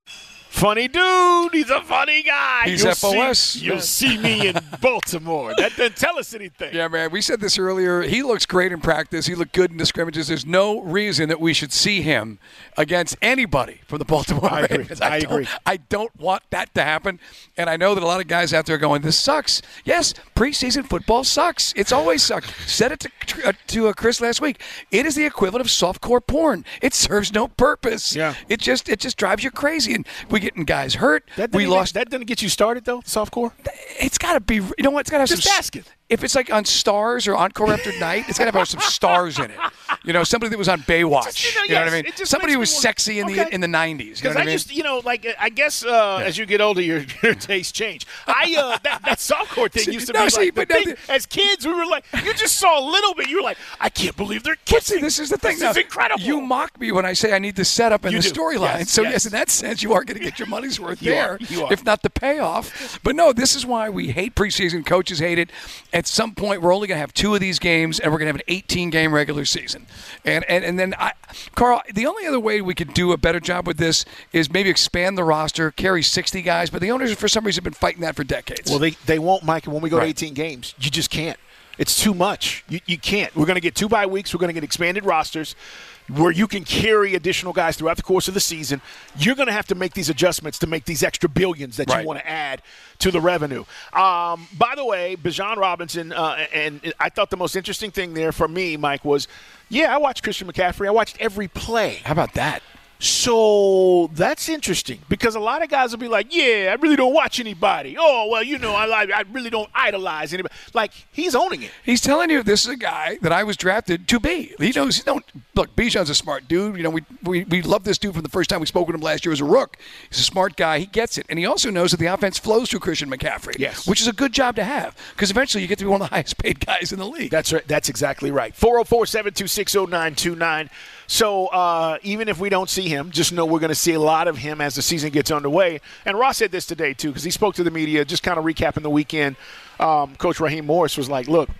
Funny dude. He's a funny guy. He's you'll F O S. See, you'll see me in Baltimore. That doesn't tell us anything. Yeah, man. We said this earlier. He looks great in practice. He looked good in the scrimmages. There's no reason that we should see him against anybody from the Baltimore I Ravens. Agree. I, I agree. I don't want that to happen. And I know that a lot of guys out there are going, this sucks. Yes, preseason football sucks. It's always sucked. Said it to, uh, to uh, Chris last week. It is the equivalent of softcore porn. It serves no purpose. Yeah. It just it just drives you crazy. And we're getting guys hurt. That we lost. That doesn't get you started, though, softcore? It's got to be. You know what? It's got to have Just some. ask it. If it's like on Stars or Encore After Night, it's got to have some stars in it. You know, somebody that was on Baywatch. Just, you know, you know yes, what I mean? it just Somebody makes who was me want- sexy in the okay. in the nineties. You know Because what I I mean? just, you know, like I guess uh, Yeah. as you get older, your, your tastes change. I uh, that, that softcore thing used to No, be see, like the but no, thing. As kids, we were like, you just saw a little bit. You were like, I can't believe they're kissing. See, this is the thing. This Now, is incredible. You mock me when I say I need the setup and You the do. storyline. Yes, so yes. yes, in that sense, you are going to get your money's worth You there, are. You are. if not the payoff. But no, this is why we hate preseason. Coaches hate it. At some point, we're only going to have two of these games, and we're going to have an eighteen-game regular season. And and and then, I, Carl, the only other way we could do a better job with this is maybe expand the roster, carry sixty guys. But the owners, for some reason, have been fighting that for decades. Well, they they won't, Mike. And when we go Right. to eighteen games, you just can't. It's too much. You you can't. We're going to get two bye weeks. We're going to get expanded rosters where you can carry additional guys throughout the course of the season. You're going to have to make these adjustments to make these extra billions that Right. you want to add to the revenue. Um, by the way, Bijan Robinson, uh, and I thought the most interesting thing there for me, Mike, was, yeah, I watched Christian McCaffrey. I watched every play. How about that? So that's interesting because a lot of guys will be like, yeah, I really don't watch anybody. Oh, well, you know, I, I really don't idolize anybody. Like, he's owning it. He's telling you this is a guy that I was drafted to be. He knows. He don't look. Bijan's a smart dude. You know, we we we love this dude from the first time we spoke with him last year as a rook. He's a smart guy. He gets it, and he also knows that the offense flows through Christian McCaffrey. Yes, which is a good job to have because eventually you get to be one of the highest paid guys in the league. That's right. That's exactly right. four oh four, seven two six, oh nine two nine. So uh, even if we don't see him, just know we're going to see a lot of him as the season gets underway. And Ross said this today, too, because he spoke to the media, just kind of recapping the weekend. Um, Coach Raheem Morris was like, look,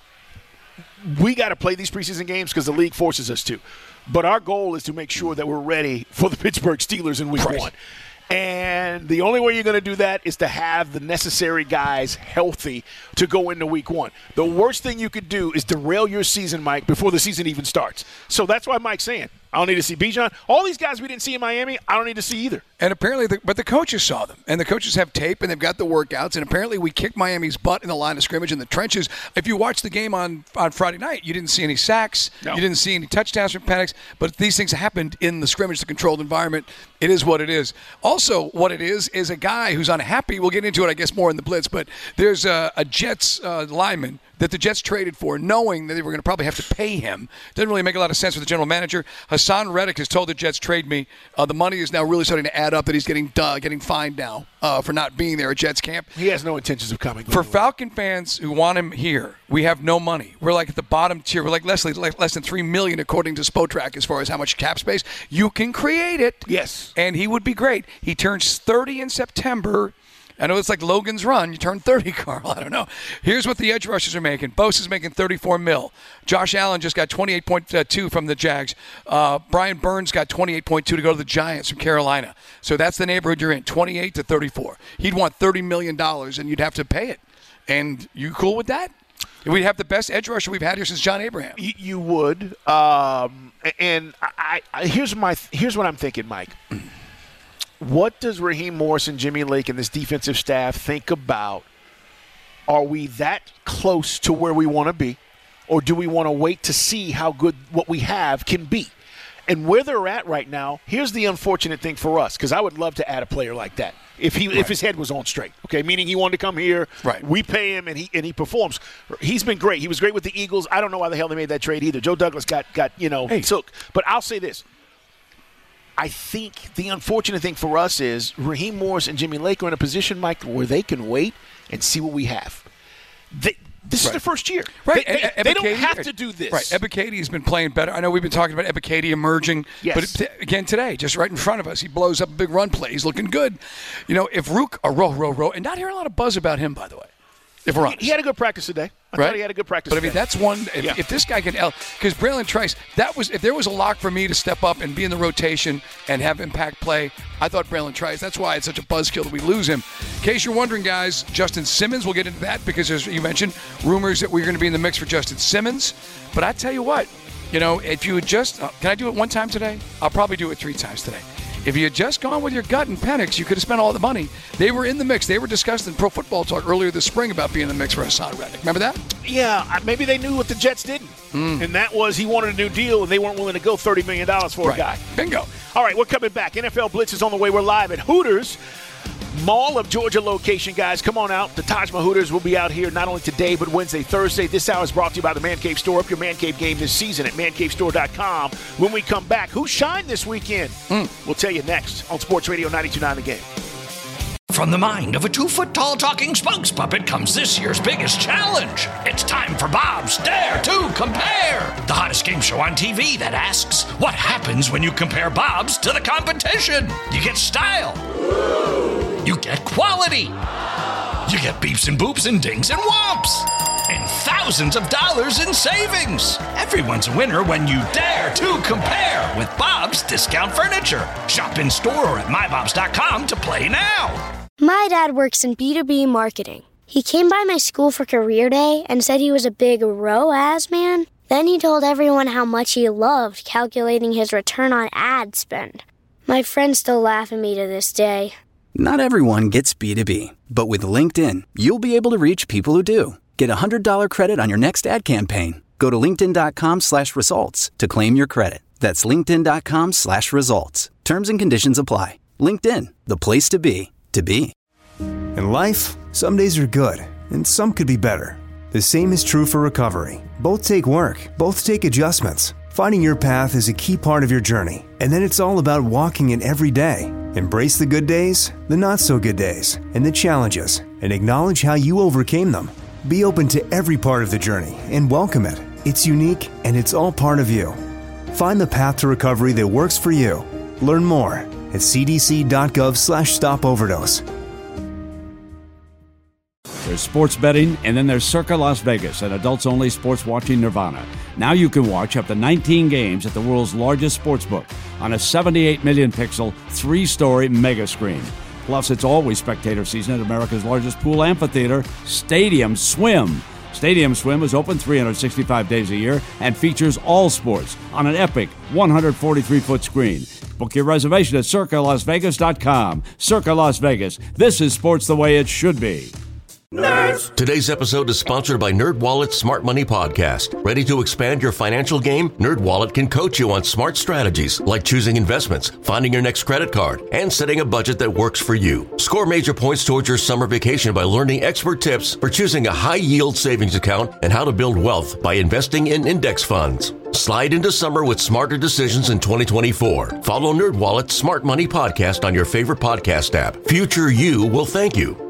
we got to play these preseason games because the league forces us to. But our goal is to make sure that we're ready for the Pittsburgh Steelers in week Right. one. And the only way you're going to do that is to have the necessary guys healthy to go into week one. The worst thing you could do is derail your season, Mike, before the season even starts. So that's why Mike's saying, I don't need to see Bijan. All these guys we didn't see in Miami, I don't need to see either. And apparently, the, but the coaches saw them, and the coaches have tape, and they've got the workouts, and apparently we kicked Miami's butt in the line of scrimmage in the trenches. If you watched the game on, on Friday night, you didn't see any sacks, No. you didn't see any touchdowns from Penix, but these things happened in the scrimmage, the controlled environment. It is what it is. Also, what it is is a guy who's unhappy. We'll get into it, I guess, more in the blitz, but there's a, a Jets uh, lineman that the Jets traded for, knowing that they were going to probably have to pay him. Doesn't really make a lot of sense for the general manager. Hassan Reddick has told the Jets, trade me. Uh, the money is now really starting to add up that he's getting uh, getting fined now uh, for not being there at Jets camp. He has no intentions of coming. For Falcon fans who want him here, we have no money. We're like at the bottom tier. We're like less, like less than three million dollars according to Spotrac as far as how much cap space. You can create it. Yes. And he would be great. He turns thirty in September. I know it's like Logan's Run. You turn thirty, Carl. I don't know. Here's what the edge rushers are making. Bosa's making thirty-four mil. Josh Allen just got twenty-eight point two from the Jags. Uh, Brian Burns got twenty-eight point two to go to the Giants from Carolina. So that's the neighborhood you're in, twenty-eight to thirty-four. He'd want thirty million dollars, and you'd have to pay it. And you cool with that? We'd have the best edge rusher we've had here since John Abraham. You, you would. Um, and I, I here's my here's what I'm thinking, Mike. What does Raheem Morris and Jimmy Lake and this defensive staff think about? Are we that close to where we want to be, or do we want to wait to see how good what we have can be? And where they're at right now, here's the unfortunate thing for us, because I would love to add a player like that if he Right. if his head was on straight. Okay, meaning he wanted to come here. Right. We pay him and he and he performs. He's been great. He was great with the Eagles. I don't know why the hell they made that trade either. Joe Douglas got got you know Hey. took. But I'll say this. I think the unfortunate thing for us is Raheem Morris and Jimmy Lake are in a position, Mike, where they can wait and see what we have. They, this Right. is their first year. Right. They, they, E- they don't Ebiketie- have to do this. Right. Ebiketie has been playing better. I know we've been talking about Ebiketie emerging. Yes. But it, again, today, just right in front of us, he blows up a big run play. He's looking good. You know, if Rook, or row, row, row, and not hearing a lot of buzz about him, by the way, if we're honest. He had a good practice today. I Right? thought he had a good practice But I mean, today. that's one. If, Yeah. if this guy can, because Braylon Trice, that was if there was a lock for me to step up and be in the rotation and have impact play. I thought Braylon Trice. That's why it's such a buzzkill that we lose him. In case you're wondering, guys, Justin Simmons. We'll get into that because as you mentioned, rumors that we're going to be in the mix for Justin Simmons. But I tell you what, you know, if you had just, uh, can I do it one time today? I'll probably do it three times today. If you had just gone with your gut and Penix, you could have spent all the money. They were in the mix. They were discussed in Pro Football Talk earlier this spring about being in the mix for Hassan Reddick. Remember that? Yeah, uh, maybe they knew what the Jets didn't. Mm. And that was he wanted a new deal, and they weren't willing to go thirty million dollars for Right. a guy. Bingo. All right, we're coming back. N F L Blitz is on the way. We're live at Hooters. Mall of Georgia location, guys. Come on out. The Taj Mahooters will be out here not only today, but Wednesday, Thursday. This hour is brought to you by the Man Cave Store. Up your Man Cave game this season at man cave store dot com. When we come back, who shined this weekend? Mm. We'll tell you next on Sports Radio ninety-two point nine The Game. From the mind of a two-foot-tall talking spokes puppet comes this year's biggest challenge. It's time for Bob's Dare to Compare, the hottest game show on T V that asks, what happens when you compare Bob's to the competition? You get style. You get quality. You get beeps and boops and dings and whomps. And thousands of dollars in savings. Everyone's a winner when you dare to compare with Bob's Discount Furniture. Shop in store or at my bobs dot com to play now. My dad works in B two B marketing. He came by my school for career day and said he was a big R O A S man. Then he told everyone how much he loved calculating his return on ad spend. My friends still laugh at me to this day. Not everyone gets B two B, but with LinkedIn, you'll be able to reach people who do. Get a one hundred dollars credit on your next ad campaign. Go to linkedin dot com slash results to claim your credit. That's linkedin dot com slash results. Terms and conditions apply. LinkedIn, the place to be, to be. In life, some days are good, and some could be better. The same is true for recovery. Both take work, both take adjustments. Finding your path is a key part of your journey, and then it's all about walking it every day. Embrace the good days, the not so good days, and the challenges, and acknowledge how you overcame them. Be open to every part of the journey and welcome it. It's unique and it's all part of you. Find the path to recovery that works for you. Learn more at c d c dot gov slash stop overdose. There's sports betting, and then there's Circa Las Vegas, an adults-only sports watching nirvana. Now you can watch up to nineteen games at the world's largest sportsbook on a seventy-eight million pixel, three-story mega screen. Plus, it's always spectator season at America's largest pool amphitheater, Stadium Swim. Stadium Swim is open three hundred sixty-five days a year and features all sports on an epic one hundred forty-three foot screen. Book your reservation at circa las vegas dot com. Circa Las Vegas. This is sports the way it should be. Nerds! Today's episode is sponsored by NerdWallet's Smart Money Podcast. Ready to expand your financial game? NerdWallet can coach you on smart strategies like choosing investments, finding your next credit card, and setting a budget that works for you. Score major points towards your summer vacation by learning expert tips for choosing a high-yield savings account and how to build wealth by investing in index funds. Slide into summer with smarter decisions in twenty twenty-four. Follow NerdWallet's Smart Money Podcast on your favorite podcast app. Future you will thank you.